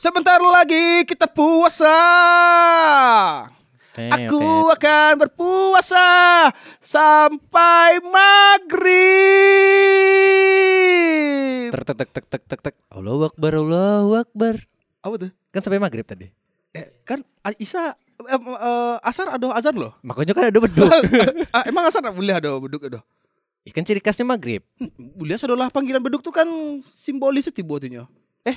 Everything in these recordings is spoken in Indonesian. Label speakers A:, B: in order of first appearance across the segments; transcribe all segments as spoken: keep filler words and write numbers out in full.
A: Sebentar lagi kita puasa.
B: Okay,
A: Aku
B: okay.
A: akan berpuasa sampai maghrib.
B: Tek tek tek tek tek tek tek. Allahu Akbar, Allahu Akbar.
A: Apa tuh?
B: Kan sampai maghrib tadi.
A: Eh, kan Isa eh, eh, asar ada azan loh.
B: Makanya kan ada beduk.
A: Ah, emang asar tak boleh ada beduk ada.
B: Ikan ciri khasnya maghrib.
A: Boleh adalah panggilan beduk tuh kan simbolis tiba tunya. Eh.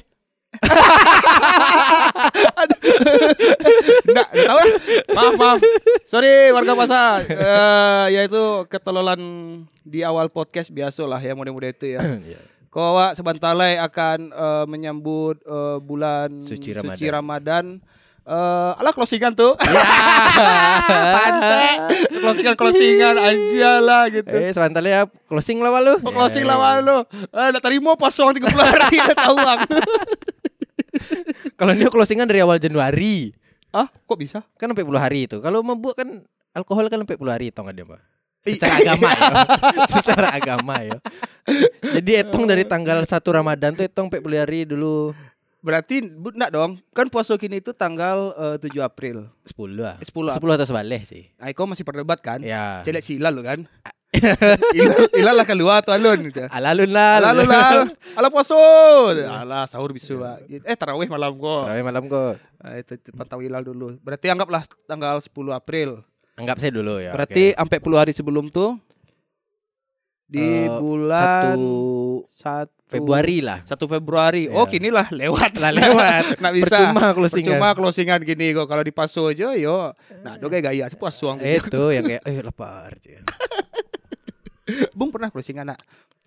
A: Enggak, enggak tahu lah. Maaf, maaf. Sorry warga pasar. Uh, yaitu ketololan di awal podcast biasalah ya mudah-mudahan itu ya. Kau awak sebentarlagi akan uh, menyambut uh, bulan
B: Suci Ramadan.
A: Suci Ramadan. Uh, ala closingan tuh.
B: Pantai.
A: closingan closingan aja lah gitu.
B: Eh, sebentar ya closing lah lu.
A: Oh, closing lah lu. Eh, nak terima pasang tiga puluh hari dah tahu bang.
B: Kalau dia closingan dari awal Januari.
A: Ah, kok bisa?
B: Kan sampai puluh hari itu. Kalau mabuk kan alkohol kan sampai puluh hari tau enggak dia, Pak? Secara agama ya. Secara agama ya. Jadi hitung dari tanggal satu Ramadan tuh hitung sampai puluh hari dulu.
A: Berarti enggak dong. Kan puasa kini itu tanggal uh, tujuh April.
B: sepuluh lah.
A: sepuluh.
B: sepuluh atau sebalik sih.
A: Nah, kau masih perdebat kan?
B: Ya.
A: Celek si Ilal lo kan? Ilal, Ilal lah keluar atau alun gitu.
B: Alalun lah.
A: Alun lah. Ala puasa. Ala sahur bisu. Eh tarawih malam kok.
B: Tarawih malam kok.
A: Nah, itu pantau Ilal dulu. Berarti anggaplah tanggal sepuluh April.
B: Anggap saya dulu ya.
A: Berarti sampai puluh hari sebelum tuh di
B: Uh,
A: bulan
B: satu
A: satu
B: Februari lah.
A: satu Februari.
B: Ya.
A: Oh, kini lah lewat.
B: Lah lewat.
A: Nak bisa.
B: Percuma closingan.
A: Percuma closingan gini kok kalau di paso aja yo. Nah, do kayak gaya puasuang.
B: Itu yang kayak eh lapar aja.
A: Bung pernah closing anak.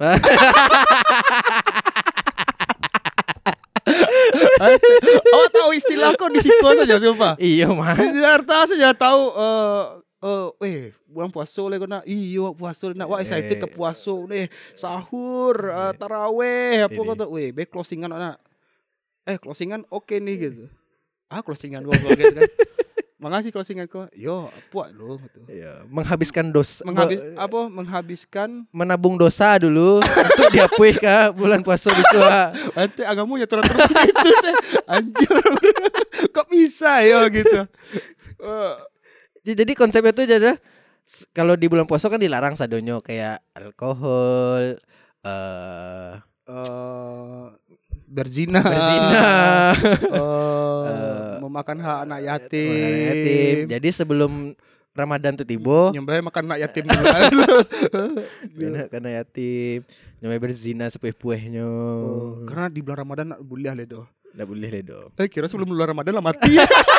A: Awak tahu istilah kok di Siko saja sumpah.
B: Iya mah.
A: Di Jakarta saja tahu eh uh, eh bulan puasa le kena. Iyo puasa nak. Wah excited ke puasa nih. Sahur, uh, taraweh apa kata. Weh, be closingan anak. Eh closingan oke okay nih gitu. Ah closingan gua gua gitu kan. Makasih closingan kok. Yo, puak lo gitu.
B: Iya, menghabiskan dosa.
A: Menghabis apa? Menghabiskan
B: menabung dosa dulu untuk diakui ke bulan puasa bisua.
A: Ante agamunya turun-turun itu sih. Anjir. Kok bisa ya gitu. Uh.
B: Jadi konsepnya tuh jadi kalau di bulan puasa kan dilarang sadonyo kayak alkohol, eh
A: uh, berzina,
B: berzina,
A: uh, uh, memakan hak anak yatim.
B: anak yatim. Jadi sebelum Ramadan tuh tiba,
A: nyembah makan anak yatim dulu.
B: Anak anak yatim, nyembah berzina sepuh-puhnya.
A: Oh, karena di bulan Ramadan nak boleh le do.
B: Nggak boleh le do.
A: Eh kira sebelum bulan Ramadan lah mati.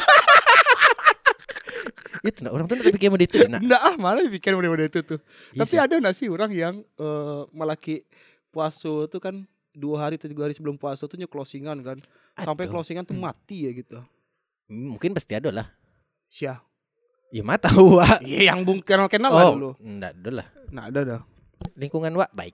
B: Itu nah, orang tuh nggak pikir mau itu nak.
A: Nggak ah malah pikir model-model itu tuh.
B: Iya
A: Tapi
B: sih.
A: ada nggak sih orang yang uh, melaki puasa tuh kan dua hari atau tiga hari sebelum puasa tuh closingan kan. Sampai
B: Aduh.
A: closingan tuh mati ya gitu.
B: Hmm, mungkin pasti ada lah.
A: Sia.
B: Ya mah tahu Wak.
A: Iya yang bung kenal-kenal lah
B: Oh,
A: dulu.
B: enggak ada lah.
A: Nah ada dah.
B: Lingkungan Wak baik.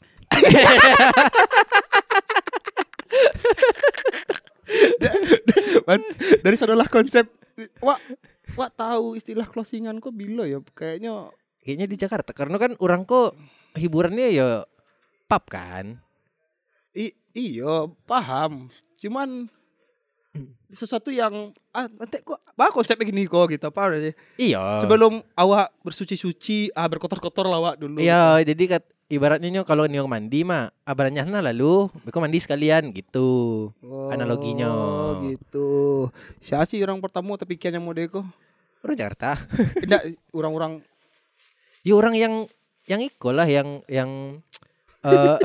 A: Dari sanalah konsep. Wak, wak tahu istilah closingan kok bila ya? Kayaknya
B: Kayaknya di Jakarta karena kan orang kok hiburannya ya pub kan.
A: i iya paham. Cuman sesuatu yang ah nanti kok bah konsepnya gini kok gitu apa sih?
B: Iya.
A: Sebelum awak bersuci-suci, ah berkotor-kotor lah awak dulu.
B: Iya, jadi kat, ibaratnya nyo kalau niong mandi mah abaranya nah lalu beko mandi sekalian gitu.
A: Oh,
B: Analoginya.
A: gitu. Siapa sih orang pertama tapi kian yang mode kok?
B: Orang Jakarta.
A: Tidak orang-orang
B: Ya orang yang yang iko lah yang yang uh,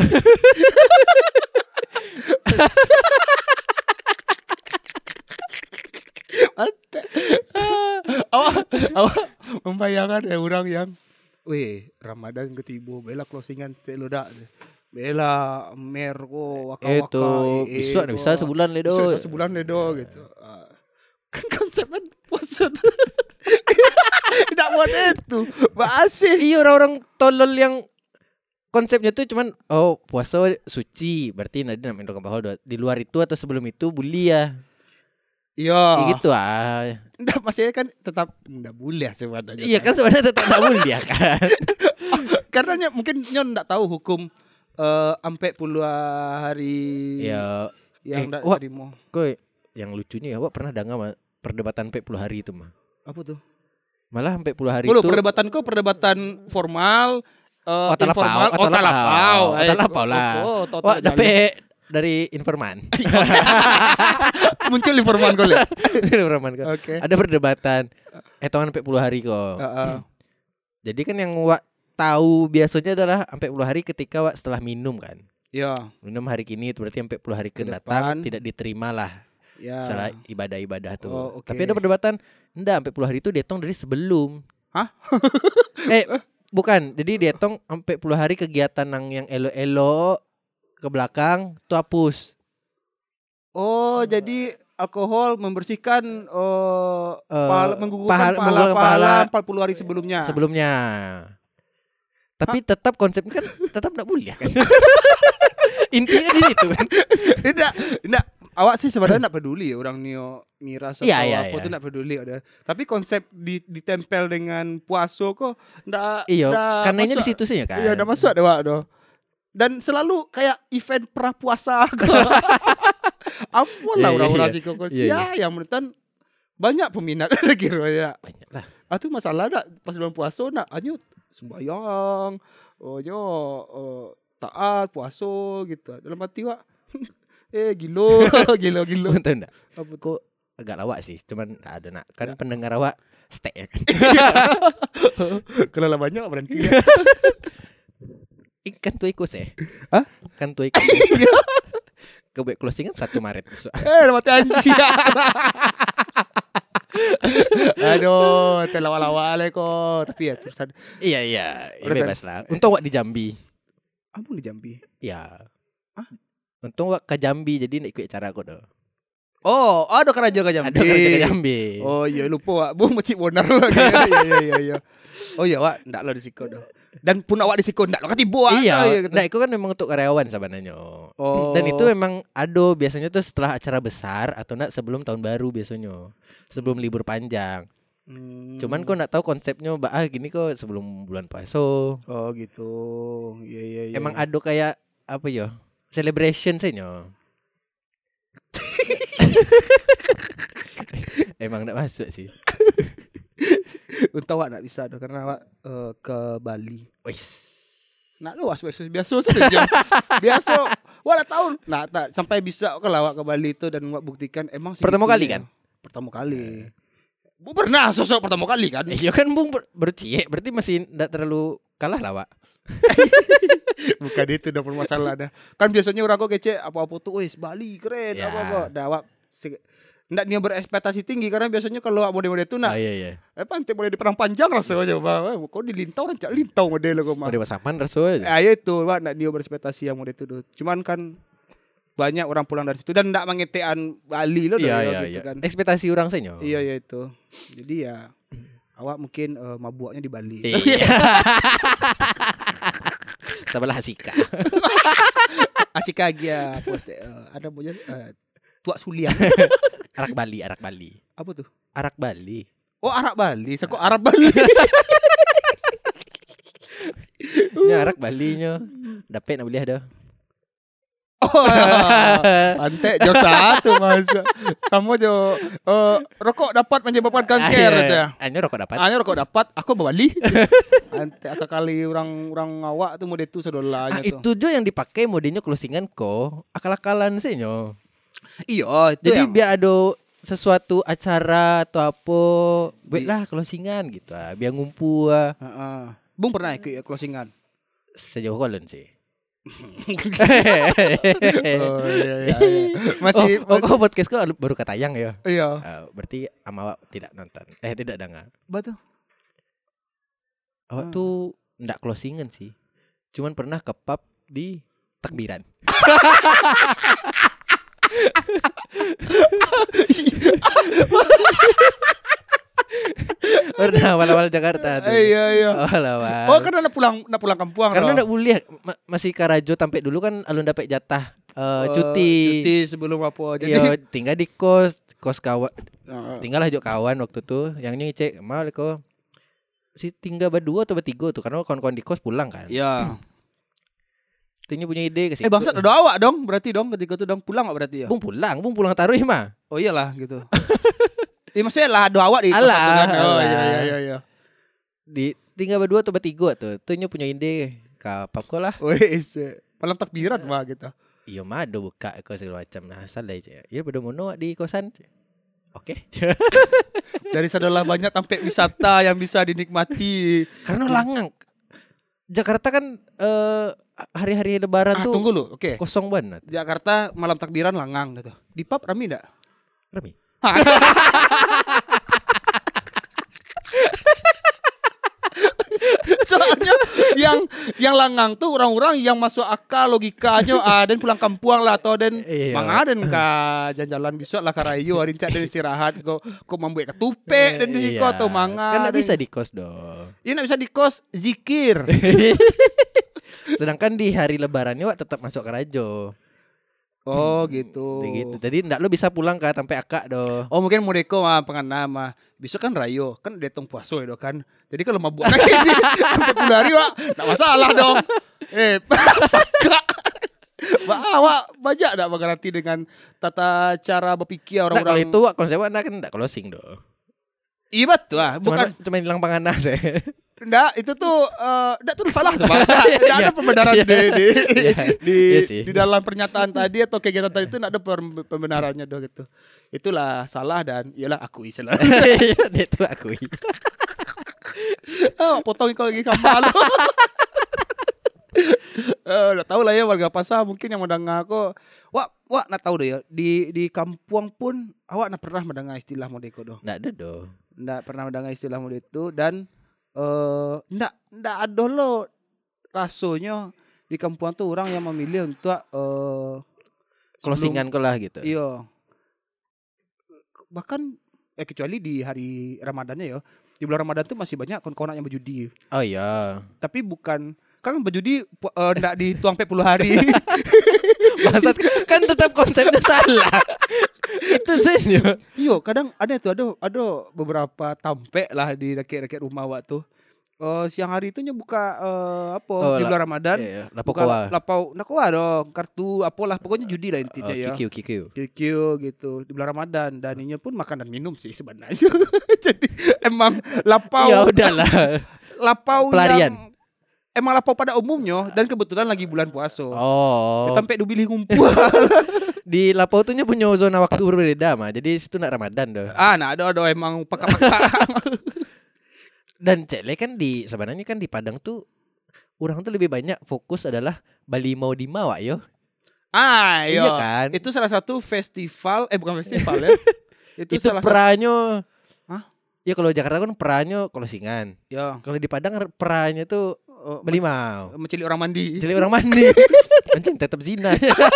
A: awak awak membayangkan ya orang yang weh Ramadan ketibo bela closingan telo dak bela merko waka waka
B: itu bisa bisa sebulan le do.
A: bisa sebulan le do gitu uh, kan konsepnya puasa tuh tidak buat itu masih
B: Iya orang-orang tolol yang konsepnya tuh cuman oh puasa suci berarti nanti nak minum alkohol di luar itu atau sebelum itu boleh ya.
A: iya
B: Kayak gitu ah.
A: enggak maksudnya kan tetap enggak boleh sebenarnya
B: Iya kan sebenarnya tetap tak boleh kan.
A: karena ny- mungkin nyon enggak tahu hukum eh, sampai puluh hari
B: Ya
A: yang
B: eh,
A: enggak
B: wah,
A: terima.
B: Koy yang lucunya ya, Wak pernah dengar ma- perdebatan sampai puluh hari itu mah.
A: Apa tuh?
B: Malah sampai puluh hari
A: Mulu
B: itu.
A: perdebatan kau perdebatan formal, uh,
B: Oh, talapau,
A: informal,
B: oh, talapau. Oh,
A: Eh,
B: talapau lah.
A: oh, oh,
B: Wah,
A: total
B: tapi dari informan.
A: muncul informan kau lihat.
B: Informan kok.
A: Oke.
B: Ada perdebatan hitungan sampai puluh hari kok.
A: Heeh.
B: Jadi kan yang Wak tahu biasanya adalah sampai puluh hari ketika Wak setelah minum kan.
A: Ya.
B: Minum hari kini itu berarti sampai puluh hari ke
A: Ke
B: datang
A: depan.
B: tidak diterima lah.
A: Ya.
B: Salah ibadah-ibadah tuh.
A: Oh, oke.
B: Tapi ada perdebatan enggak sampai puluh hari itu dihitung dari sebelum.
A: Hah?
B: eh bukan, jadi dihitung sampai puluh hari kegiatan yang yang elo-elo ke belakang tuh hapus.
A: Oh, jadi alkohol membersihkan uh, pahala, menggugurkan
B: pahala-
A: pahala,
B: menggugurkan
A: pahala
B: pahala
A: empat puluh hari sebelumnya.
B: Sebelumnya. Tapi tetap konsepnya kan tetap enggak boleh kan. Intinya di situ kan.
A: Tidak, tidak. Awak sih sebenarnya enggak peduli orang nio miras atau
B: Iya, iya,
A: apa
B: iya.
A: tuh enggak peduli ada. Tapi konsep di, ditempel dengan puaso kok enggak
B: Iya,
A: enggak
B: karena di
A: masuk.
B: situ sih ya kan.
A: Iya, enggak masuk deh, Wak, doh. Dan selalu kayak event pra puasa. Ampun lah
B: Iya, iya,
A: orang-orang
B: iya.
A: sih kok.
B: Iya, iya.
A: Ya, yang menentan banyak peminat kira ya.
B: Banyak lah.
A: Ah tu masalah nak pas bulan puasa nak hanya sembahyang, oh yo uh, taat puasa gitu. Dalam hati Wak eh gilo, gilo gilo.
B: Betul enggak?
A: Apa tuh?
B: Kok agak lawak sih, cuman enggak ada nak. Kan pendengar awak stay ya kan.
A: Kalau lah banyak berhenti.
B: Ikan tuh ikut sih.
A: Hah?
B: Kan tuh ikut. Kebek closing kan satu Maret besok.
A: Eh mati anjing. Aduh, terlawa-lawa le kok. Tapi ya terusan.
B: Iya iya, ya
A: Udah,
B: bebas lah. Untung wak di Jambi.
A: Ampun di Jambi.
B: Ya.
A: Hah?
B: Untung wak ke Jambi jadi nak ikut cara aku doh.
A: Oh, ada keraja ke Jambi.
B: Ada kerja ke Jambi.
A: Oh iya lupa Wak. Bu macik bonar lagi. Iya iya iya iya. Oh iya Wak, ndak lo di siko doh. Dan pun awak di siko ndak lo ketibu Wak.
B: Iya,
A: gitu.
B: nah itu kan memang untuk karyawan sebenarnya.
A: Oh.
B: Dan itu memang ada biasanya tuh setelah acara besar atau enggak sebelum tahun baru biasanya. Sebelum libur panjang.
A: Hmm.
B: Cuman kok enggak tahu konsepnya bah ah, gini kok sebelum bulan puasa.
A: Oh gitu. Iya iya iya.
B: Emang ada kayak apa ya? Celebration sih nyo. Emang enggak masuk sih.
A: Untung Wak ndak bisa doh karena Wak uh, ke Bali.
B: Wis.
A: Nak lu was biasa biasa saja. Biasa. Wak dah tahu. Nah, tak sampai bisa ke lawak ke Bali itu dan Wak buktikan emang sih
B: Pertama
A: gitu
B: kali
A: ya.
B: kan?
A: Pertama kali. Bu pernah sosok pertama kali kan?
B: Iya kan Bung ber- berciek berarti masih enggak terlalu kalah lah, Wak.
A: Bukan itu dah permasalahan dah. Kan biasanya orang kok kece apa-apa tuh, wis Bali keren
B: Ya.
A: apa kok. Dah Wak si- ndak dia berekspektasi tinggi karena biasanya kalau model-model itu nak
B: Oh, iya iya.
A: eh pantai boleh diperang panjang rasanya Wak. Kok di lintau rancak lintau model kok mah.
B: Mau dewasapan rasul aja.
A: Ah ya itu Wak ndak dia berekspektasi yang model itu tuh. Cuman kan banyak orang pulang dari situ dan ndak mengetean Bali loh
B: Iya
A: dah,
B: iya
A: gitu
B: iya.
A: kan.
B: Ekspektasi orang sih nyo.
A: Iya ya itu. Jadi ya awak mungkin uh, mabuknya di Bali.
B: Iya. Sebelah Hasika.
A: Asik aja post uh, ada punya uh, Tuak Sulian.
B: Arak Bali, arak Bali.
A: Apa tuh?
B: Arak Bali.
A: Oh, Arab Bali. Saya kok Arab Bali.
B: Nya arak Bali nyo. Dapat nak boleh dah.
A: Oh, pantek jauh satu masa. Kamu jo uh, rokok dapat menyebabkan kanker itu ya.
B: Hanya rokok dapat.
A: Hanya rokok dapat, aku bawa Bali. Ante akak kali orang orang awak tuh mode itu sedolanya
B: Ah,
A: tuh.
B: itu jo yang dipakai modenya closingan ko. Akal-akalan sih nyo.
A: Iya, itu
B: Jadi
A: yang
B: biar ada sesuatu acara atau apa, buat lah closingan gitu ah, biar ngumpul ah.
A: Heeh. Bung pernah ikut ya closingan?
B: Sejauh kolon sih.
A: Oh iya iya. iya. Masih
B: oh, oh, podcast kau baru katayang ya.
A: iya.
B: Ah, berarti ama awak tidak nonton. Eh tidak dengar.
A: Betul.
B: Awak
A: Ah.
B: tuh ndak closingan sih. Cuman pernah ke pub di takbiran. Pernah awal-awal Jakarta tuh.
A: Iya iya.
B: Awal-awal.
A: Oh karena nak pulang nak pulang kampung.
B: Karena
A: toh?
B: ndak boleh ma- masih Karajo sampai dulu kan alun dapat jatah eh,
A: Oh,
B: cuti.
A: Cuti sebelum apa. Jadi
B: Iya, tinggal di kos, kos kawan.
A: Heeh.
B: Tinggal aja kawan waktu tuh. Yang nyicek, "Mal ko." Si tinggal berdua atau bertiga tuh karena kawan-kawan di kos pulang kan.
A: Iya.
B: Tunya punya ide ke situ.
A: Eh bangsat ada awak dong berarti dong ketika itu dong pulang enggak berarti ya?
B: Bung pulang, bung pulang taruh mah.
A: Oh iyalah gitu. Iya maksudnya lah ada awak di
B: Alah,
A: kan. Oh
B: alah.
A: iya iya iya iya.
B: Di tinggal berdua atau bertiga tuh. Tunya punya ide. Kapap kau lah.
A: Wes. Malam takbiran mah gitu.
B: Iya mah ada buka kau segala macam. Nah asal aja. Ya pada mono di kosan. Oke.
A: Dari sanalah banyak tempat wisata yang bisa dinikmati.
B: Karena langang. Jakarta kan eh, hari-hari lebaran
A: Ah,
B: tuh
A: tunggu lu. Oke.
B: kosong banget.
A: Jakarta malam takbiran langang gitu. Di pub rame enggak?
B: Rame.
A: Soalnya yang yang langang tuh orang-orang yang masuk akal logikanya ah dan pulang kampung lah atau dan
B: Iya.
A: mangaden ka jalan-jalan besok lah ka rayo hari cak dan istirahat kok kok membuat ketupe dan di siko atau manga.
B: Kan gak bisa di kos dong.
A: Iya enggak bisa di kos zikir.
B: Sedangkan di hari lebarannya wak tetap masuk ke rajo.
A: Oh gitu.
B: Gitu. Jadi ndak lo bisa pulang ke sampai akak doh.
A: Oh mungkin mau deko mah pengana mah. Besok kan rayo kan detong puaso ya kan. Jadi kalau mabuk kayak gini sampai puluh hari wak enggak masalah dong. Eh pakak. Wah, banyak enggak mengerti dengan tata cara berpikir
B: Nah, kalau
A: orang-orang.
B: itu wak konsep wak kan ndak closing doh.
A: Iya betul ah.
B: Bukan
A: Bukan
B: cuma hilang panganan saya.
A: enggak itu tuh eh enggak tuh salah tuh Bang. Enggak ada pembenaran di di di,
B: Iya sih.
A: di dalam pernyataan tadi atau kegiatan tadi itu enggak ada per- pembenarannya doh gitu. Itulah salah dan iyalah akui salah.
B: Dia tuh akui.
A: Oh, potong kau lagi kamal. Eh, udah tahu lah ya warga pasar mungkin yang mendengar aku. Wah, wah nak tahu deh ya. Di di kampung pun awak nak pernah mendengar istilah modeko doh.
B: Ndak ada doh.
A: Nggak pernah mendengar istilah mode itu dan eh nggak nggak ada lo rasanya di kampung tuh orang yang memilih untuk eh
B: Closingan kau lah gitu.
A: iya bahkan eh kecuali di hari Ramadannya ya di bulan Ramadan tuh masih banyak kawan-kawan yang berjudi
B: Oh iya.
A: tapi bukan kan berjudi pu- eh, nggak dituang sampai puluh hari.
B: Maksud kan tetap konsepnya salah. Itu saja.
A: Iya kadang ada tuh ada ada beberapa tampe lah di rakyat-rakyat rumah awak tuh. Eh siang hari itu buka eh, apa
B: Oh,
A: di
B: la-
A: bulan Ramadan.
B: Iya, iya. Lapau
A: Buka
B: kawa.
A: lapau nakoa dong kartu apalah pokoknya judi lah intinya
B: Oh,
A: ya.
B: Q Q Q Q.
A: Q Q gitu di bulan Ramadan dan ininya pun makan dan minum sih sebenarnya. Jadi emang lapau
B: Ya udahlah.
A: lapau
B: Pelarian.
A: yang emang lapau pada umumnya dan kebetulan lagi bulan puasa.
B: Oh.
A: Sampai dubilih ngumpul.
B: Di Lapau tuh punya zona waktu berbeda mah. Jadi situ nak Ramadan doh.
A: Ah, nah ada ada emang peka-peka.
B: Dan cele kan di sebenarnya kan di Padang tuh orang tuh lebih banyak fokus adalah Bali mau di Mawa yo.
A: Ah,
B: Iya
A: iya
B: kan?
A: Itu salah satu festival, eh bukan festival ya. Itu,
B: Itu
A: salah satu.
B: peranyo.
A: Hah?
B: Ya kalau Jakarta kan peranyo closingan.
A: Ya,
B: Kalau di Padang peranyo tuh
A: oh,
B: Bali mau.
A: mencili orang mandi.
B: Jadi orang mandi. Anjing tetap zina.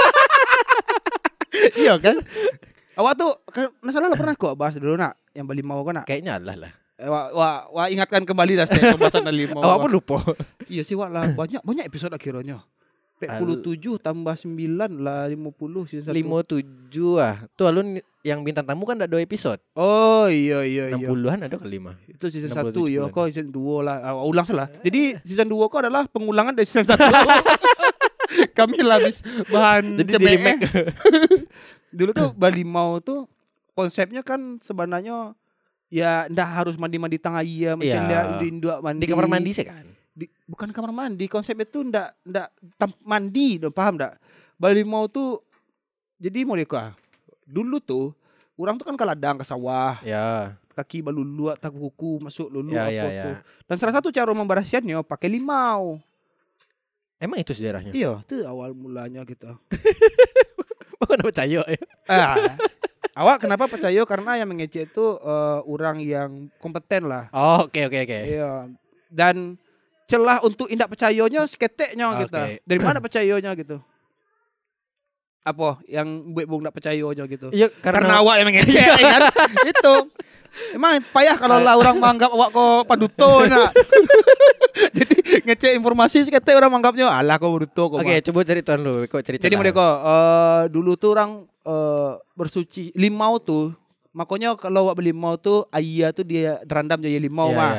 A: Iya kan? Awak tuh kan nah salah lah pernah kok bahas dulu nak yang Bali mau kan nak.
B: Kayaknya lah lah.
A: Eh, wah, wah, wah ingatkan kembali dah setiap pembahasan Bali mau.
B: Awak pun lupa.
A: Iya sih wah lah banyak banyak episode akhirnya. empat puluh tujuh tambah sembilan lah lima puluh season satu.
B: lima tujuh ah. Tuh alun yang bintang tamu kan ada dua episode.
A: Oh iya iya
B: enam
A: iya.
B: puluhan ada ke lima.
A: Itu season
B: enam puluh
A: satu
B: tujuh
A: ya
B: puluhan.
A: kok season dua lah. Ah, ulang salah. Jadi season dua kok adalah pengulangan dari season satu. Kami lah habis bahan
B: Jadi di
A: cemeh.
B: remake.
A: Dulu tuh Bali mau tuh konsepnya kan sebenarnya ya ndak harus mandi-mandi tengah iya macam
B: Iya.
A: dia induk mandi.
B: Di kamar mandi sih kan.
A: Di, bukan kamar mandi, konsepnya tuh ndak ndak tam, mandi, dong paham ndak? Bali mau tuh jadi mau deka. Dulu tuh orang tuh kan ke ladang ke sawah,
B: Ya.
A: kaki balulu tak kuku masuk lulu
B: Ya,
A: apa
B: ya, ya.
A: tuh. Dan salah satu cara memberasihannya pakai limau.
B: Emang itu sejarahnya.
A: Iya, tuh awal mulanya gitu.
B: Oh, kenapa percaya ya?
A: Ah. Awak kenapa percaya? Karena yang mengecek itu eh, orang yang kompeten lah.
B: Oh, oke oke oke.
A: Iya. Dan celah untuk indak percayanya seketeknya
B: Oke.
A: gitu. Dari mana percayanya gitu? Apa yang buat bung ndak percayanya gitu?
B: Iya
A: Karena,
B: karena,
A: awak yang mengecek kan. Itu. Emang payah kalau lah orang menganggap awak kok paduto nak. Jadi ngecek informasi seketek orang menganggapnya alah kok paduto kok.
B: Oke, coba cerita dulu. Kok cerita.
A: Jadi mereka uh, dulu tuh orang uh, bersuci limau tuh. Makanya kalau awak beli limau tuh ayah tuh dia derandam jadi limau
B: Iya,
A: mah.
B: iya.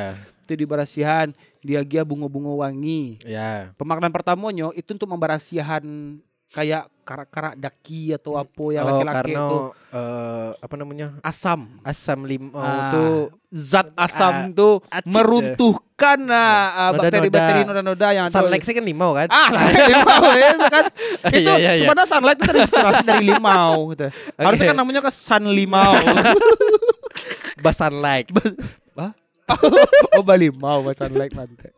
A: itu di barasihan dia gia bunga-bunga wangi.
B: Ya.
A: Pemaknaan pertamanya itu untuk membarasihan kayak karak-karak daki atau apa yang
B: Oh,
A: laki-laki
B: karena
A: itu
B: eh, apa namanya?
A: asam.
B: Asam limau
A: Ah,
B: tuh
A: zat asam
B: Ah,
A: tuh
B: acid
A: meruntuhkan ah, ah,
B: Noda-noda.
A: bakteri-bakteri noda-noda yang ada.
B: sunlight kan limau kan?
A: Ah, limau ya kan. Itu
B: Iya, iya, iya.
A: sebenarnya sunlight itu terinspirasi dari limau gitu. Harusnya kan namanya kan sun limau.
B: Bas sunlight.
A: Hah? Oh, balimau bas sunlight nanti.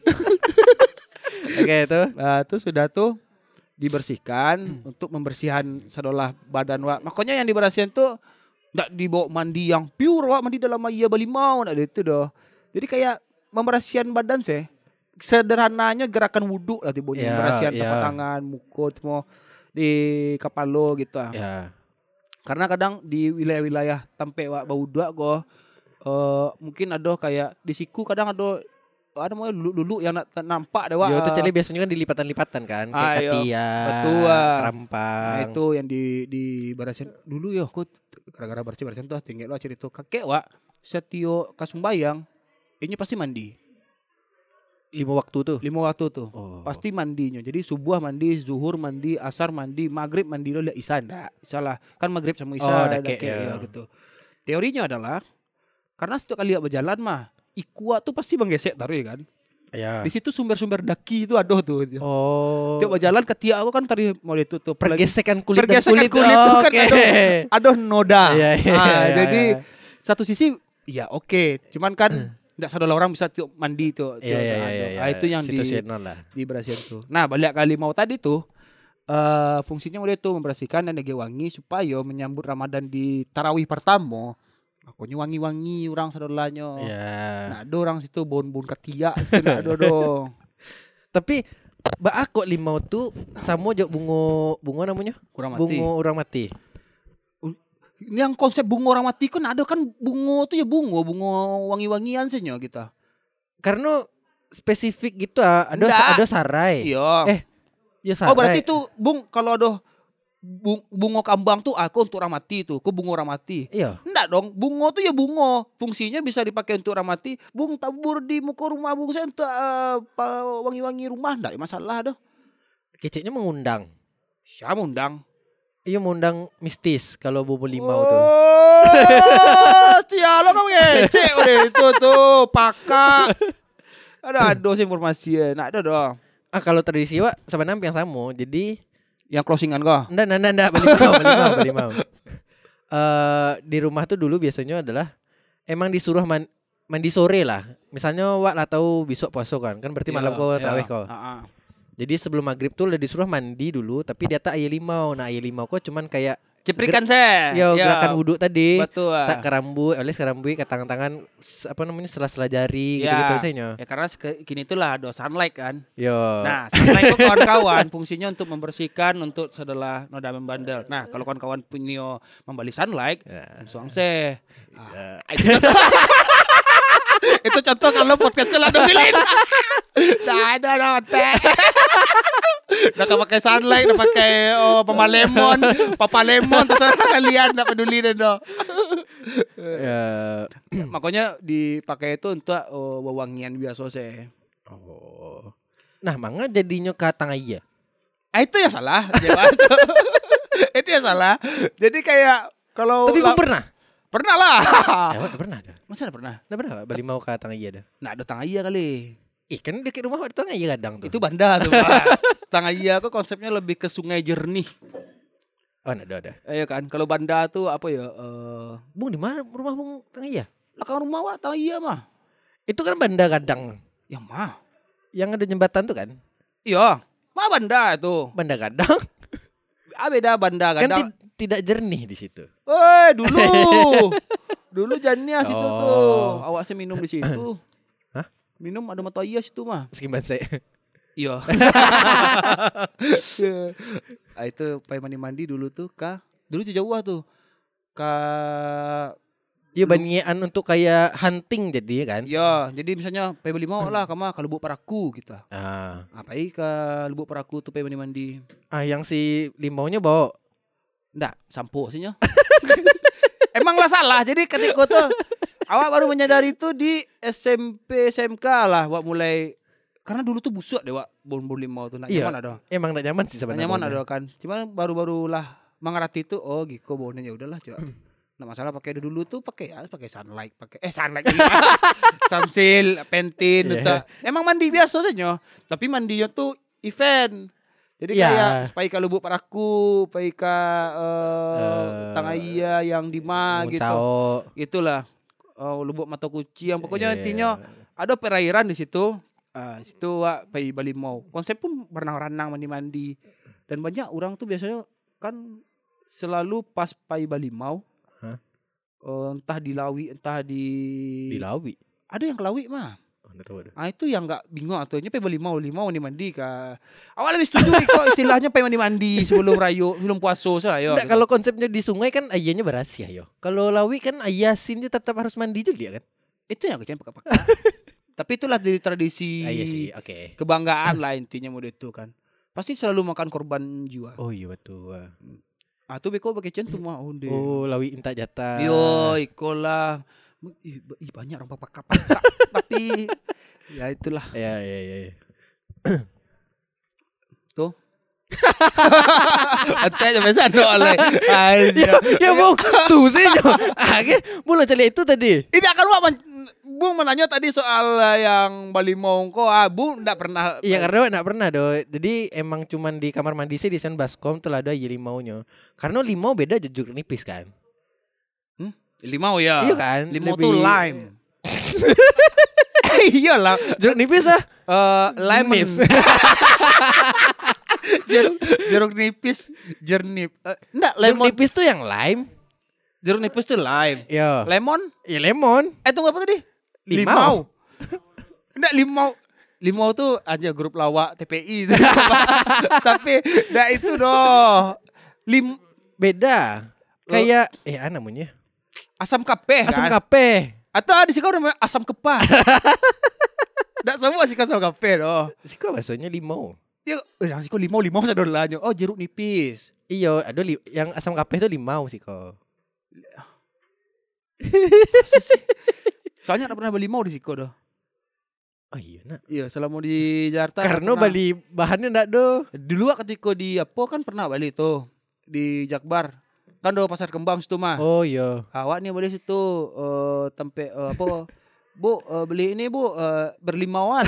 B: Oke itu.
A: Nah, itu sudah tuh dibersihkan untuk membersihkan sadolah badan wa. Makanya yang dibersihin tuh ndak dibawa mandi yang pure wa, mandi dalam air balimau ndak itu doh. Jadi kayak membersihkan badan sih. Sederhananya gerakan wudhu lah tibonya,
B: Ya,
A: membersihkan
B: ya.
A: tapak tangan, muka semua di kepala gitu ah.
B: Ya.
A: Karena kadang di wilayah-wilayah tempe wa bau dua go eh, mungkin ada kayak di siku kadang ada ada mau lulu-lulu yang nak- nampak ada wa.
B: Yo itu
A: eh,
B: celi biasanya kan dilipatan-lipatan kan, kayak
A: Ah, yo.
B: ketiak,
A: Betul, ah.
B: kerampang.
A: Nah itu yang di di barasin dulu ya aku gara-gara bersih barasin tuh tinggal lo cerita kakek wa setio kasumbayang ini pasti mandi
B: Lima waktu tuh.
A: lima waktu tuh
B: Oh.
A: pasti mandinya jadi subuh mandi zuhur mandi asar mandi maghrib mandi lo lihat isya ndak salah kan maghrib sama isya
B: Oh,
A: ada
B: dake,
A: kayak
B: ya.
A: ya, gitu teorinya adalah karena setiap kali dia berjalan mah ikua tuh pasti menggesek taruh ya kan
B: Ya.
A: di situ sumber-sumber daki itu ada tuh
B: Oh.
A: tiap berjalan ketiak aku kan tadi mau ditutup lagi.
B: Pergesekan kulit dan
A: Pergesekan
B: kulit,
A: kulit tuh kan
B: oke.
A: ada- ada noda.
B: Iya, iya,
A: Ah,
B: iya,
A: jadi
B: iya.
A: satu sisi ya oke, cuman kan enggak saudara orang bisa tiup mandi tuh.
B: Iya, iya, iya, iya,
A: Ah, itu yang di
B: situasional lah.
A: di Brasil tuh. Nah, balik kali mau tadi tuh eh fungsinya udah tuh membersihkan dan nege wangi supaya menyambut Ramadan di tarawih pertama. Akunya wangi-wangi orang saudaranya.
B: Ya.
A: Nah, ada orang situ bon-bon ketiak situ nah, ada dong.
B: Tapi Mbak aku limau tuh sama jok bungo bungo namanya?
A: Kurang mati.
B: Bungo orang mati.
A: Ini yang konsep bunga orang mati kan ada kan bunga tuh ya bunga bunga wangi-wangian saja kita.
B: Karena spesifik gitu ah, ada
A: Nggak.
B: ada sarai.
A: Iya.
B: Eh, ya sarai.
A: Oh berarti tuh bung kalau ada bung, bunga kambang tuh aku untuk orang mati tuh, ke bunga orang mati.
B: Iya.
A: Enggak dong, bunga tuh ya bunga. Fungsinya bisa dipakai untuk orang mati. Bung tabur di muka rumah bung saya untuk uh, pa- wangi-wangi rumah enggak masalah dah.
B: Keceknya mengundang.
A: Siapa undang?
B: Iya mengundang mistis kalau bobo limau tuh.
A: Oh, tiala kamu ngecek udah itu tuh pakak. Ada ada sih informasi ya. Nah, ada dong.
B: Ah kalau tradisi Wak sama nampi yang sama. Jadi
A: Yang closingan kok.
B: Nggak, nggak, nggak, nggak, balimau, balimau, balimau. Eh, di rumah tuh dulu biasanya adalah emang disuruh man, mandi sore lah. Misalnya Wak lah tahu besok puasa kan, kan berarti malam kau tarawih kau. Jadi sebelum maghrib tuh udah disuruh mandi dulu, tapi dia tak air limau. Nah air limau kok cuman kayak
A: Ceprikan saya.
B: ya gerakan wudhu tadi.
A: Betul.
B: Tak ke rambut, oles ke rambut, ke tangan-tangan, s- apa namanya sela-sela jari
A: Ya.
B: gitu-gitu saja.
A: Ya karena seke- kini itulah ada sunlight kan.
B: Yo.
A: Nah, sunlight itu kawan-kawan fungsinya untuk membersihkan untuk setelah noda membandel. Nah, kalau kawan-kawan punya membali sunlight,
B: Ya.
A: langsung se. Ah, itu contoh. Itu contoh kalau podcast kalau ada bilin. Dah ada ada. Udah kau pakai sunlight, udah pakai oh, pemalemon, papalemon, terserah kalian, tak peduli dah dah.
B: Ya.
A: Makanya dipakai itu untuk oh, wewangian biasa sih.
B: Oh. Nah, mangga jadinya ke tangga iya.
A: Ah, itu yang salah, jawab. Itu yang salah. Jadi kayak kalau
B: Tapi
A: la-
B: belum pernah.
A: pernah lah.
B: Ya, udah pernah dah.
A: Masa ada pernah?
B: Udah pernah Pak? Balimau ke tangga iya dah.
A: Nah, ada tangga iya kali.
B: Ih, kan dekat rumah ada tangga iya kadang tuh.
A: Itu Banda tuh, Pak. Tangga iya kok konsepnya lebih ke sungai jernih.
B: Oh, ada ada.
A: Iya kan? Kalau Banda tuh apa ya? Eh,
B: Bung di mana rumah Bung tangga iya?
A: belakang rumah Wak, tangga iya mah.
B: Itu kan Banda Gadang.
A: Yang mah.
B: Yang ada jembatan tuh kan?
A: Iya, mah Banda itu.
B: Banda Gadang.
A: Ah, beda Banda
B: Kan
A: kadang.
B: ti- tidak jernih di situ.
A: Eh, dulu. Dulu jannya situ
B: Oh.
A: tuh. Awak saya minum di situ.
B: Hah?
A: Minum ada mata iya situ mah.
B: Sekiman saya.
A: Iya. Ah, itu pay mandi-mandi dulu tuh kah? Dulu tuh jauh tuh. Ka
B: Iya banyian untuk kayak hunting jadi kan?
A: ya, jadi misalnya pay beli mau lah kama ka Lubuk Paraku kita.
B: Ah.
A: Apa i ka Lubuk Paraku tuh pay mandi-mandi.
B: Ah yang si limaunya bawa.
A: Ndak, sampo sihnya. Emang lah salah. Jadi ketika tuh Awak baru menyadari itu di S M P S M K lah, wak mulai karena dulu tuh busuk deh wak bon-bon limau tuh, nak
B: Iya,
A: nyaman ada.
B: emang nak nyaman sih
A: Nak
B: sebenarnya.
A: nyaman ada kan. Cuma baru-baru lah mengerti itu, oh gitu bonnya ya udahlah coba. Nah masalah pakai dulu tuh pakai ya pakai sunlight, pakai eh sunlight iya. Sunsil, Pantene
B: Yeah.
A: yeah. Emang mandi biasa saja, tapi mandinya tuh event. Jadi
B: Yeah.
A: kayak pai ka lubuk paraku, pai ka uh,
B: Uh,
A: Tangaya yang di Ma gitu.
B: Sao.
A: Itulah. Oh, lubuk mata kucing, pokoknya
B: Yeah.
A: intinya ada perairan di situ. Ah, situ wak pai Bali mau. Konsep pun berenang-renang, mandi-mandi. Dan banyak orang tuh biasanya kan selalu pas pai Bali mau.
B: Hah?
A: Uh, entah di Lawi, entah di
B: Di Lawi.
A: Ada yang ke Lawi mah.
B: Oh, enggak tahu ada.
A: Ah itu yang enggak bingung atau nya pai Bali mau, limau mandi-mandi ka. Awal lebih setuju kok istilahnya pai mandi-mandi sebelum rayo, sebelum puasa saya.
B: Enggak, kalau konsepnya di sungai kan ayahnya berasi ayo. Kalau Lawi kan ayasin dia tetap harus mandi juga kan.
A: Itu yang kecil pakai-pakai. Tapi itulah dari tradisi.
B: Ah, iya sih, oke. Okay.
A: Kebanggaan lah intinya mode itu kan. Pasti selalu makan korban jiwa.
B: Oh iya betul.
A: Ah tuh beko pakai centum mah onde.
B: Oh, Lawi minta jatah.
A: Yo, ikolah. Ih, ih, banyak orang papak tapi ya itulah.
B: Ya ya ya. ya.
A: Tuh. Atanya biasa no alay.
B: Ya, ya bung, tuh sih jo. Akhir, mulai cari itu tadi.
A: Ini akan wak Bung menanya tadi soal yang Bali Mongko. Ah, Bung enggak pernah.
B: Iya karena enggak pernah do. Jadi emang cuman di kamar mandi sih di Sen Baskom tuh ada aja limaunya. Karena limau beda jeruk nipis kan.
A: Hmm? Limau ya.
B: Iya kan?
A: Limau
B: Lebih...
A: tuh lime. Iyalah,
B: jeruk nipis ah.
A: Uh, lemon. jeruk, jeruk nipis, jernip. Uh, enggak, lemon.
B: Jeruk nipis tuh yang lime.
A: Jeruk nipis tuh lime.
B: Iya.
A: Lemon?
B: Iya lemon.
A: Eh tunggu apa tadi?
B: Limau.
A: Limau. Enggak limau. Limau tuh aja grup lawak T P I. Tapi enggak itu doh. Lim
B: beda. Kayak eh apa namanya?
A: Asam kape
B: Asam
A: kan?
B: kape.
A: Atau di sini namanya asam kepas. Enggak semua sih asam kape doh.
B: Sih kok bahasanya limau.
A: Ya, eh sih kok limau limau sadolanya. Oh, jeruk nipis.
B: Iya, ada li- yang asam kape itu limau sih kok.
A: Soalnya enggak pernah beli limau di Siko doh.
B: Oh iya nak.
A: Iya, selama di Jakarta.
B: Karena Bali bahannya enggak do.
A: Dulu ketika di Apo kan pernah balik tuh di Jakbar. Kan do pasar kembang situ mah.
B: Oh iya.
A: Awak nih beli situ uh, tempe uh, apa? Bu, uh, beli ini Bu uh, berlimauan.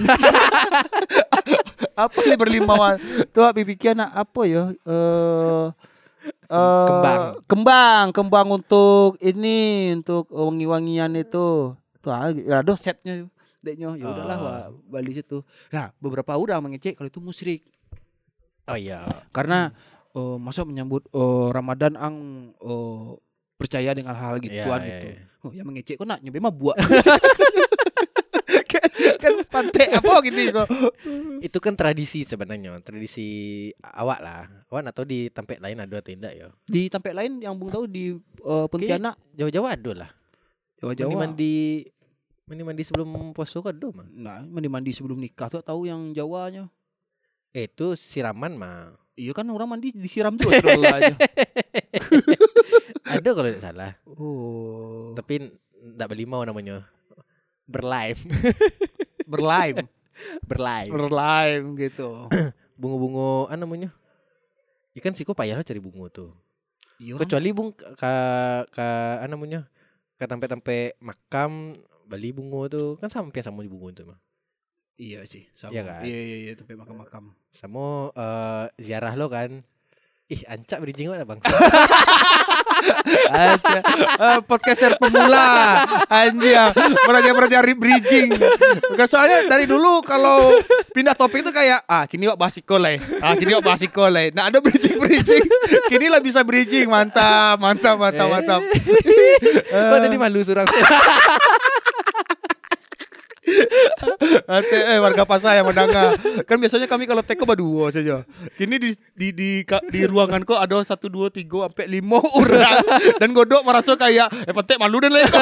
A: Apa nih berlimauan? Tuh pikir nak apa ya? Uh, uh,
B: kembang.
A: Kembang, kembang untuk ini, untuk wangi-wangian itu. Tuh ada setnya. Deknya ya udahlah
B: Oh.
A: wah, balik situ. Nah, beberapa orang mengecek kalau itu musyrik.
B: Oh iya.
A: Karena uh, masa menyambut uh, Ramadan ang uh, percaya dengan hal gituan
B: Iya,
A: gitu.
B: iya, iya.
A: Oh, yang mengecek kok nak nyoba mah buat. kan, kan pantai apa gitu kok.
B: Itu kan tradisi sebenarnya, tradisi awak lah. Awak atau di tempat lain ada atau tidak ya?
A: Di tempat lain yang Bung tahu di uh, Pontianak,
B: Jawa-Jawa ada lah.
A: Jawa-Jawa.
B: Mandi mandi mandi sebelum puasa kan ada mah.
A: Nah, mandi-mandi sebelum nikah tuh tahu yang Jawanya.
B: Eh, itu siraman mah.
A: Iya kan orang mandi disiram terus terus aja.
B: Ada kalau tidak salah.
A: Oh.
B: Tapi enggak berlimau namanya. Berlime.
A: Berlime.
B: Berlime.
A: Berlime gitu.
B: Bunga-bunga apa namanya? Ikan sih kok payah lah cari bunga tuh.
A: Iya.
B: Kecuali bung ka ka apa namanya? Ke tempat-tempat makam Bali bunga tuh kan sampai sama di bunga tuh mah.
A: Iya sih, sama.
B: Iya kan?
A: Iya iya iya tempat makam-makam.
B: Sama uh, ziarah lo kan. Ih, ancak bridging apa bang?
A: Aja uh, podcaster pemula anjir belajar-belajar bridging. Soalnya dari dulu kalau pindah topik itu kayak ah kini wak bahas ikolai. Ah kini wak bahas ikolai. Nah ada bridging-bridging. Kini lah bisa bridging. Mantap, mantap, mantap, mantap.
B: Kok tadi malu surang.
A: Ate, eh warga Pasai yang mendengar. Kan biasanya kami kalau teko berdua saja. Kini di di di, di ruangan kok ada satu dua tiga sampai lima orang dan godok merasa kayak eh petek malu dan leko.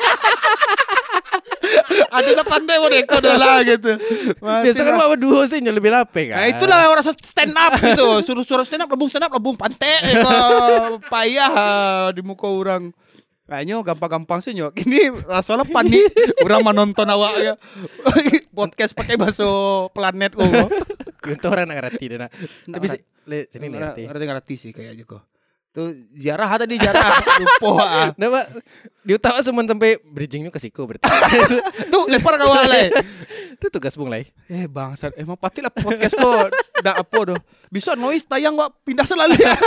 A: Ada lah pandai mau deko lah gitu.
B: Biasa kan bawa dua sih yang lebih lapik kan.
A: Nah itulah orang stand up gitu. Suruh-suruh stand up lebung stand up lebung pantai. Payah di muka orang. Kayaknya gampang-gampang sih nyok. Ini soalnya panik orang menonton awak ya. Podcast pakai bahasa planet oh.
B: Untuk orang ngerti deh nak. Tapi sih ini ngerti.
A: Ngerti ngerti sih kayaknya kok. Tuh ziarah tadi ziarah lupa ah.
B: Nah, Pak, di utama semua sampai bridgingnya ke Siko berarti.
A: Tuh lempar ke awak leh.
B: Itu tugas Bung Lai.
A: Eh bangsat, emang pasti lah podcast kok ndak apa doh. Bisa noise tayang wak pindah selalu ya.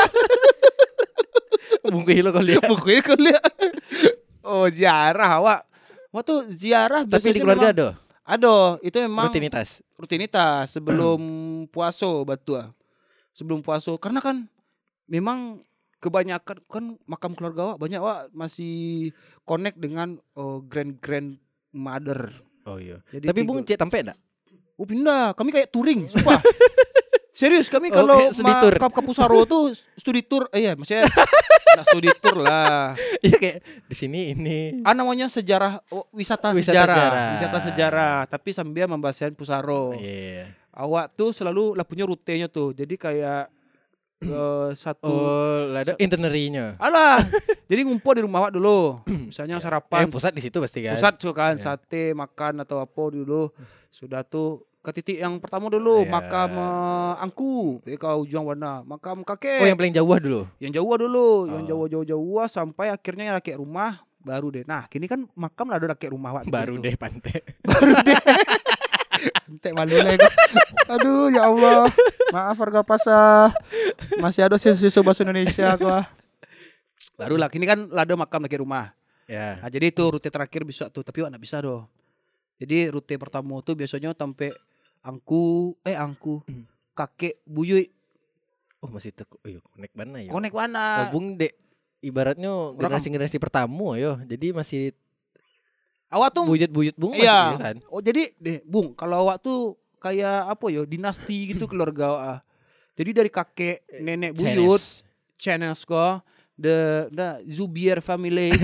B: Bungkui lo kau lihat.
A: Bungkui kau lihat. Oh ziarah awak. Wah tuh ziarah
B: tapi di keluarga ada.
A: Ada, itu memang
B: rutinitas.
A: Rutinitas sebelum puaso batu ah. Sebelum puaso karena kan memang kebanyakan kan makam keluarga awak banyak wak masih connect dengan oh, grand grand mother.
B: Oh iya.
A: Jadi
B: tapi Bung cek tempe enggak?
A: Oh pindah, kami kayak touring, sumpah. Serius kami kalau
B: oh, ma-
A: ke Kapusaro tuh studi tour, eh, iya maksudnya nah studi tour lah.
B: Iya kayak di sini ini.
A: Ah namanya sejarah oh, wisata,
B: wisata
A: sejarah.
B: sejarah,
A: wisata sejarah. Tapi sambil membahaskan Pusaro.
B: Iya. Yeah.
A: Awak tuh selalu lah punya rutenya tuh, jadi kayak uh, satu.
B: Oh, ada itinerary-nya.
A: Alah, jadi ngumpul di rumah awak dulu. Misalnya sarapan.
B: Eh pusat di situ pasti kan.
A: Pusat tuh kan,
B: yeah.
A: sate, makan atau apa dulu. Sudah tuh. Ke titik yang pertama dulu, yeah. makam uh, angku, eh kau ujung warna, makam kakek.
B: Oh yang paling jauh dulu.
A: Yang jauh dulu, oh. yang jauh jauh jauh sampai akhirnya yang rakyat rumah baru deh. Nah, kini kan makam lah ada rakyat rumah waktu
B: baru
A: itu.
B: deh pantai.
A: Baru deh. Pantai malu lah. Aduh ya Allah. Maaf warga Pasar. Masih ada sisa-sisa bahasa Indonesia gua. Baru lah kini kan lah ada makam rakyat rumah.
B: Ya. Yeah.
A: Nah, jadi itu rute terakhir bisa tuh, tapi wak enggak bisa doh. Jadi rute pertama tuh biasanya sampai angku eh angku hmm. kakek buyut.
B: Oh masih ter oh, konek mana ya?
A: Konek mana?
B: Oh, Bung dek ibaratnya generasi-generasi pertama yo. Jadi masih
A: awak tuh
B: buyut-buyut Bung
A: iya.
B: masih kan.
A: Oh jadi deh Bung kalau awak tuh kayak apa yo dinasti gitu keluarga awak. Jadi dari kakek nenek buyut channels ko the the Zubier family.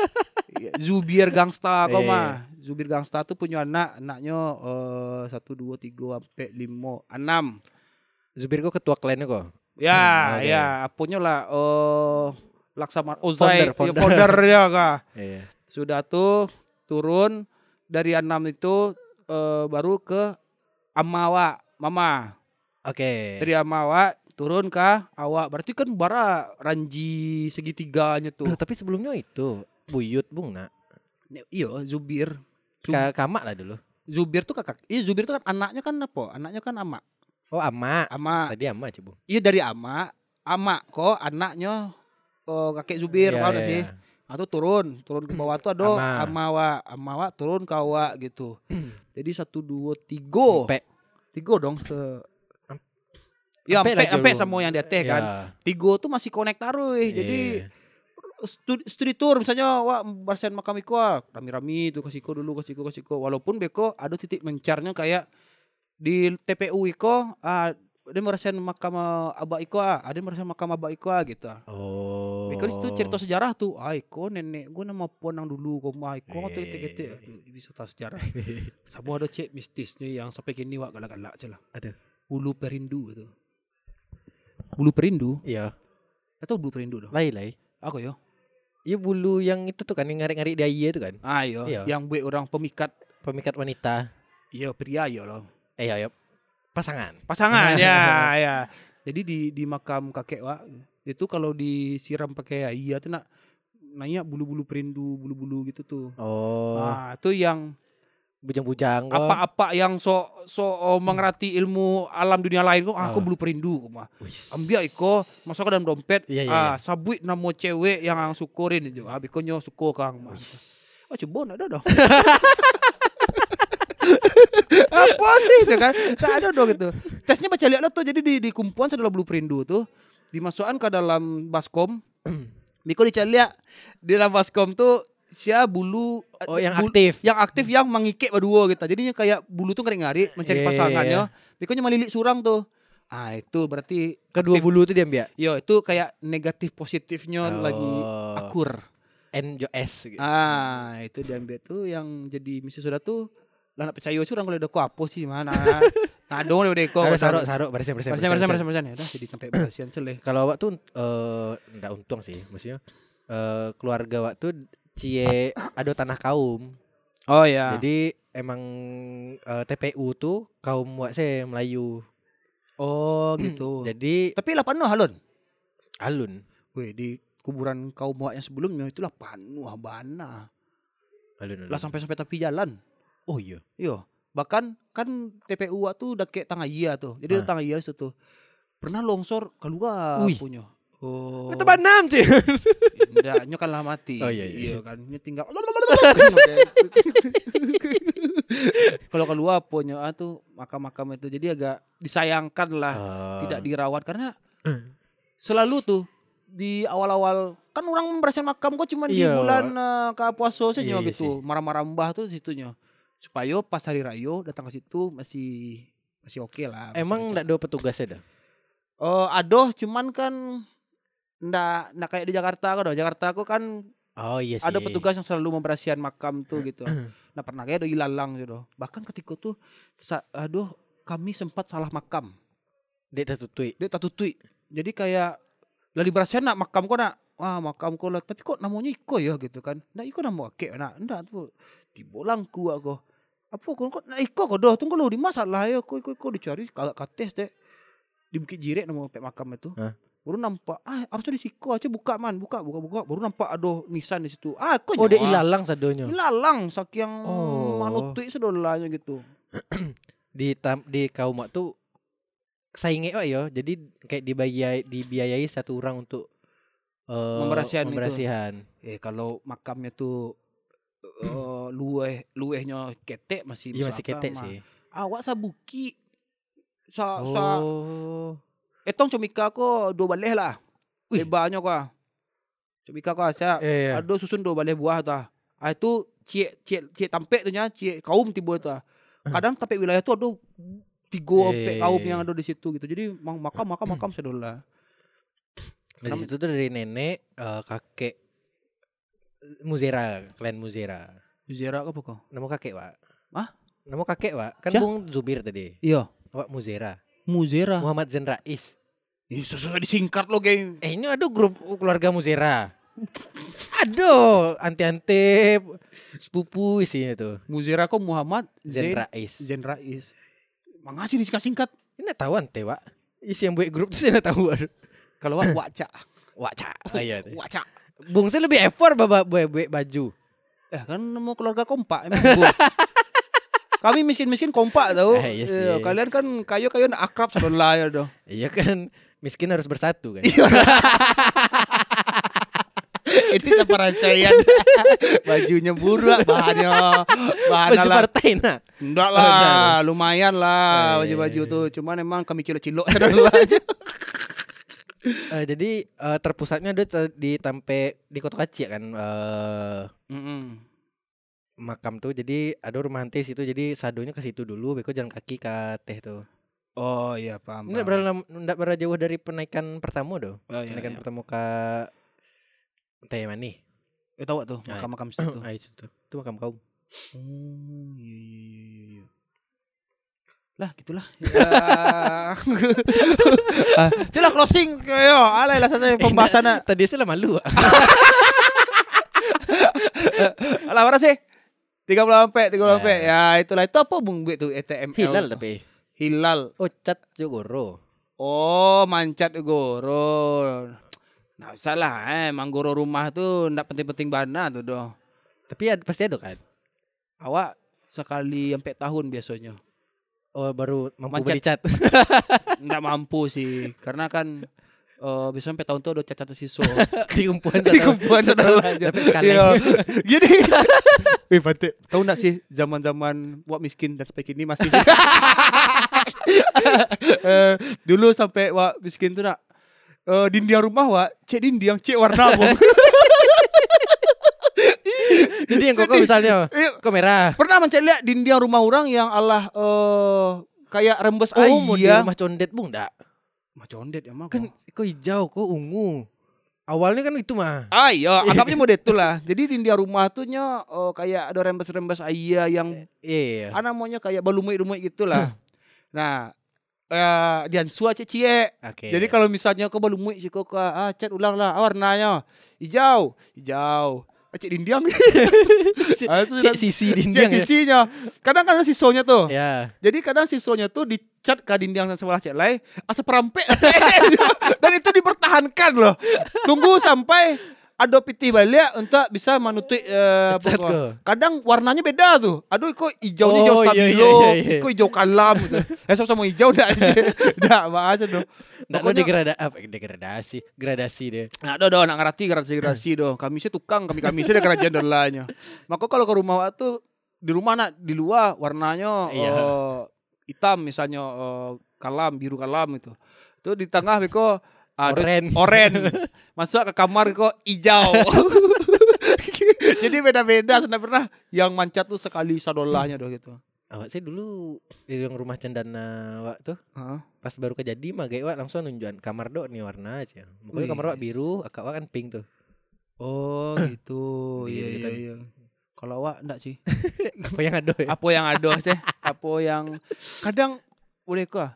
A: Zubir Gangsta kau mah. Zubir Gangsta tuh punya anak, anaknya uh, satu dua tiga sampai lima enam.
B: Zubir kau ketua kliennya kok.
A: Ya, hmm, okay. ya, punya lah uh, Laksamana Ozai, founder, founder. Ya, founder ya kah.
B: Yeah.
A: Sudah tuh turun dari enam itu uh, baru ke Amawa, Mama.
B: Oke. Okay.
A: Dari Amawa turun ke awak. Berarti kan bara ranji segitiganya tuh.
B: Duh, tapi sebelumnya itu buyut Bung nak.
A: Iya Zubir.
B: Zub... Kamak lah dulu.
A: Zubir tuh kakak. Iya Zubir tuh kan anaknya kan apa? Anaknya kan Ama.
B: Oh Ama.
A: Ama.
B: Tadi Ama Cibu.
A: Iya dari Ama. Ama kok anaknya oh, kakek Zubir. Tahu ya, sih? Ya. Atau turun, turun ke bawah tuh ada Ama. Amawa, Amawa turun ke awak gitu. Jadi satu dua tiga.
B: Ampe.
A: Tiga dong se. Ya sampai sampai semua yang di atas kan. Ya. Tiga tuh masih connect taruh. Yeah. Jadi Studi, studi tour misalnya wah barsen makam iko rami-rami itu kasih iko dulu kasih iko kasih iko walaupun beko ada titik mencarnya kayak di T P U iko ah ada barsen makam abah iko ah ada barsen makam abah iko ah gitu.
B: Oh.
A: Beko itu cerita sejarah tuh. Ah iko nenek gue nama ponang dulu kok mah iko tuh gitu bisa tahu sejarah. Sama ada cek mistisnya yang sampai kini wak galak-galak celah.
B: Ada.
A: Bulu perindu itu. Bulu perindu?
B: Iya.
A: Atau bulu perindu dong?
B: Lai-lai.
A: Aku yo.
B: Iya bulu yang itu tuh kan yang ngarik-ngarik di ayah itu kan.
A: Ah iya, iya. Yang buat orang pemikat
B: pemikat wanita.
A: Iya pria ya loh.
B: Eh iya, iya. Pasangan.
A: Pasangan ya ya. Jadi di di makam kakek wak itu kalau disiram pakai ayah tuh nak nanya bulu-bulu perindu, bulu-bulu gitu tuh.
B: Oh.
A: Nah, itu yang
B: bujang-bujang kok.
A: Apa-apa yang so so oh, mengerti ilmu alam dunia lain kok, ah, aku oh. belu perindu kok mah. Ambil iko masuk ke dalam dompet, iya, iya, ah, sabuit nama cewek yang ang syukurin itu. Ah, bikonyo syukur kang mah. Oh, coba ada dong. Apa sih itu kan? Tak ada dong gitu. Tesnya baca lihat tuh jadi di di kumpulan adalah belu perindu tuh dimasukkan ke dalam baskom. Biko dicari lihat di dalam baskom tuh sia bulu
B: oh yang
A: bulu,
B: aktif
A: yang aktif yang mengikik berdua gitu jadinya kayak bulu tuh ngari-ngari mencari yeah, pasangannya bikonya melilik surang tuh ah itu berarti
B: kedua aktif. Bulu tuh diambil
A: yo itu kayak negatif positifnya oh. lagi akur
B: N J S gitu.
A: Ah itu diambil tuh yang jadi misi sudah tuh lah nak percaya sih orang kalau udah apa sih mana nah dong udah deko
B: sarok sarok bersihan bersihan
A: bersihan bersihan bersihan ya udah jadi sampai bersihan seleh
B: kalau awak tuh eh enggak untung sih maksudnya uh, keluarga waktu cie ada tanah kaum.
A: Oh ya.
B: Jadi emang uh, T P U tuh kaum wak se Melayu.
A: Oh gitu.
B: Jadi
A: tapi lah penuh alun.
B: Alun.
A: Wih di kuburan kaum wak yang sebelumnya itulah penuh bana.
B: Alun, alun.
A: Lah sampai-sampai tepi jalan.
B: Oh iya.
A: Iya. Bahkan kan T P U tuh udah kayak tangga iya tuh. Jadi ah. tangga iya itu tuh. Pernah longsor keluar Wih. punya. Oh.
B: Itu banam sih.
A: Enggak, nyo kan lah mati.
B: Oh iya iya.
A: Iya kan, nyo tinggal. Kalau keluar punya ah, tuh makam-makam itu jadi agak disayangkan lah, uh. tidak dirawat karena selalu tuh di awal-awal kan orang membersihkan makam kok cuma di bulan uh, ke puasa saja iya, gitu. Iya, marah-marah mbah tuh situnya. Supaya pas hari raya datang ke situ masih masih oke okay lah.
B: Emang enggak ada petugasnya dah?
A: Oh, uh, aduh cuman kan ndak ndak kayak di Jakarta kok, Jakarta aku kan
B: oh iya sih.
A: Ada petugas yang selalu membersihan makam tuh gitu. Nah pernah kayak ada ilalang gitu. Bahkan ketika tuh aduh kami sempat salah makam.
B: Dek tatutui.
A: Dek tatutui. Jadi kayak lali bersihan nak makam kok nak. Wah makam kok lah. Tapi kok namanya Iko ya gitu kan. Nah Iko nama kek nak. Ndak tuh tibolangku aku. Apa kok nak Iko kok doh tunggu lu di masalah ya. Kok Iko Iko dicari kagak kates dek. Di Bukit Jirek nama pek makam itu. Hah? Baru nampak ah harusnya di siku aja buka man buka buka buka baru nampak aduh nisan di situ ah kok
B: oh dia ilalang sadonyo
A: ilalang saking oh. manutui sedolanya gitu
B: di tam, di kaum tuh sainge oh ya jadi kayak dibayai dibiayai satu orang untuk uh,
A: membersihan
B: membersihan
A: eh kalau makamnya tuh uh, lueh luehnya ketek masih
B: iya, masih ketek mah. Sih
A: awak sabuki sa
B: oh.
A: sa Etong comika ko dua baleh lah. Lebarnya ko. Comika ko saya eh, iya. Ada susun dua baleh buah tu. Ah itu cie cie cie tampek tu nya, cie kaum tiba tu. Kadang tampek wilayah tu ada tiga eh. kaum yang ada di situ gitu. Jadi makam makam makam sedolah.
B: Dari situ tuh dari nenek uh, kakek Muzera, klan Muzera.
A: Muzera apa kok?
B: Nama kakek, Pak.
A: Hah?
B: Nama kakek, Pak. Kan
A: Siap?
B: Bung Zubir tadi.
A: Iya.
B: Awak Muzera.
A: Muzera.
B: Muhammad Zain Rais.
A: Ih, susah disingkat lo, geng.
B: Eh, ini ada grup keluarga Muzera. Aduh, anti-anti sepupu isinya tuh.
A: Muzera kok Muhammad
B: Zain Rais.
A: Zain Rais. Mangasih disingkat-singkat.
B: Ini tahu ante, Pak. Isi yang buat grup tuh saya tahu.
A: Kalau wak waca.
B: Waca. Oh, iya.
A: Waca.
B: Bung saya lebih effort bawa buat baju.
A: Eh, kan mau keluarga kompak emang, Bung. Kami miskin-miskin kompak tau.
B: Eh, iya sih.
A: E, kalian kan kayu-kayu akrab sama layar doh.
B: Iya kan miskin harus bersatu kan.
A: Ini kepercayaan. Bajunya buruk, bahannya bahan
B: baju partai nak.
A: Enggak lah, oh, lumayan lah baju-baju tuh. Cuman emang kami cilok-cilok aja.
B: Uh, jadi uh, terpusatnya ada di Tampe di Kota Kacik kan uh,
A: mm-mm.
B: makam tuh. Jadi ada rumah hantu situ. Jadi sadonya ke situ dulu, beko jalan kaki ke teh tuh.
A: Oh iya paham.
B: Enggak berapa enggak berapa jauh dari penaikan pertama doh.
A: Oh, iya,
B: penaikan
A: iya.
B: pertama ke teh mana nih?
A: Eh tahu tuh makam-makam situ.
B: Ah itu tuh. Itu makam kaum.
A: Oh iya iya iya. Lah gitulah. Ya. ah, Celah closing yo. Alay lah saya pembahasan.
B: Eh, tadi saya malu.
A: Alah berapa sih? tiga puluh sampai tiga puluh sampai. Ya itulah itu apa Bung buat tuh E T M L.
B: Hilal tapi.
A: Hilal.
B: Oh cat Jogoro.
A: Oh mancat Jogoro. Nah salah eh manggoro rumah tuh ndak penting-penting bana tuh doh.
B: Tapi ada, pasti ada kan.
A: Awak sekali sampai tahun biasanya.
B: Oh baru mampu
A: Mancet.
B: beli cat.
A: Nggak mampu sih karena kan uh, bisa sampai tahun tuh udah cat-cat siswa.
B: Dikumpulan
A: Dikumpulan satu aja.
B: Tapi sekali.
A: Gini. Wih Bante, tahu nggak sih zaman-zaman wak miskin dan spek ini masih sih. uh, dulu sampai wak miskin tuh nak uh, dinding rumah wak cek dinding cek warna apa.
B: Jadi yang kok misalnya kok merah.
A: Pernah mencari lihat dinding rumah orang yang Allah uh, kayak rembes
B: oh,
A: air.
B: Oh, model rumah condet Bung enggak?
A: Rumah condet ya mah.
B: Kan kok hijau, kok ungu. Awalnya kan itu mah.
A: Ah iya, anggapnya model itu lah. Jadi dinding rumah tuh nya uh, kayak ada rembes-rembes air yang
B: iya.
A: Ana maunya kayak balumui-lumui gitulah. Nah, uh, diansu aja cie.
B: Okay.
A: Jadi kalau misalnya kau belum muik kau ah cat ulang lah ah, warnanya hijau, hijau. Cek dinding.
B: ah, cek sisi dinding.
A: Cek sisinya. Kadang kadang sisonya tuh.
B: Ya.
A: Jadi kadang sisonya tuh dicat ke dinding yang sebelah cek lain, asa perampek. Dan itu dipertahankan loh. Tunggu sampai ada piti balik untuk bisa menutup uh, kadang warnanya beda tuh. Aduh kok hijaunya oh, hijau stabilo, iya, iya, iya. Kok hijau kalam gitu. Eh sama hijau enggak aja. Enggak bahasa dong.
B: Enggak ada degrada apa degradasi, gradasi deh.
A: Nah, do do nak ngerti gradasi-gradasi do. Kami sih tukang, kami kami sih ada kerajaan dolanya. Maka kalau ke rumah tuh di rumah nak di luar warnanya iya. uh, hitam misalnya uh, kalam, biru kalam itu. Tuh di tengah beko
B: oren,
A: oren. Masuk ke kamar kok hijau. Jadi beda-beda. Sudah pernah yang mancat tuh sekali sadolahnya doh gitu.
B: Awak sih dulu di rumah cendana awak tuh. Uh-huh. Pas baru kejadi mah gak awak langsung nunjukan kamar dok nih warna aja. Mungkin kamar awak biru, akak awak kan pink tuh.
A: Oh gitu. Iya iya iya. Kalau awak enggak sih.
B: Apa yang ada ya?
A: Apa yang ada sih? Apa yang kadang udah kok.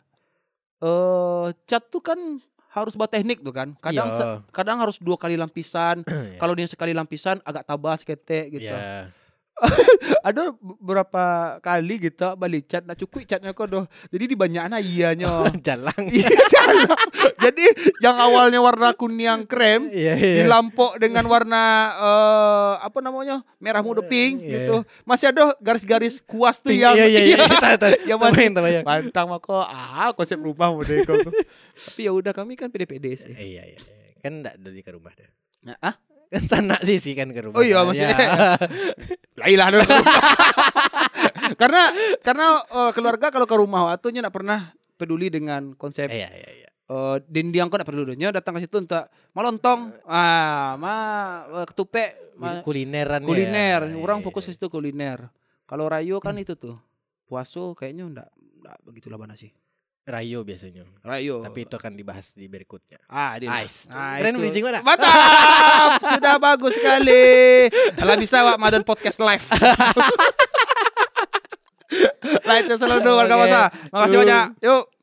A: Eh cat tuh kan harus buat teknik tuh kan. Kadang se- kadang harus dua kali lapisan. Kalau dia sekali lapisan agak tabas ketek gitu. Yeah. Ada beberapa kali gitu balik cat nak cukup catnya kok doh. Jadi di banyaknya ianya
B: jalang.
A: Iya jalang. Jadi yang awalnya warna kuning krem yeah, yeah. dilampok dengan warna uh, apa namanya merah muda pink yeah, gitu. Masih ada garis-garis kuas tuh pink, yang
B: iya iya iya.
A: Yang masih pantang mako ah konsep rumah mode kok. Tapi ya udah kami kan pede-pede sih.
B: Iya iya. Kan enggak dari ke rumah deh.
A: Nah, ah
B: kan sana sih sih kan ke rumah.
A: Oh iya maksudnya. Lailah dulu. karena karena uh, keluarga kalau ke rumah waktunya enggak pernah peduli dengan konsep.
B: Iya iya iya.
A: Uh, dinding kok enggak pedulinya datang ke situ untuk malontong. Ah, ma uh, ketupek, ma,
B: kulineran
A: kuliner.
B: Ya.
A: Orang
B: iya,
A: fokus ke situ kuliner. Kalau Rayo kan hmm. itu tuh. Puaso kayaknya enggak enggak begitulah bana sih.
B: Rayo biasanya.
A: Rayo.
B: Tapi itu akan dibahas di berikutnya.
A: Ah, di
B: nice.
A: Ah,
B: keren bridging mana?
A: Mantap. Sudah bagus sekali. Kalau bisa Wak Madan podcast live. Lah itu selalu warga masa. Makasih banyak. Yuk.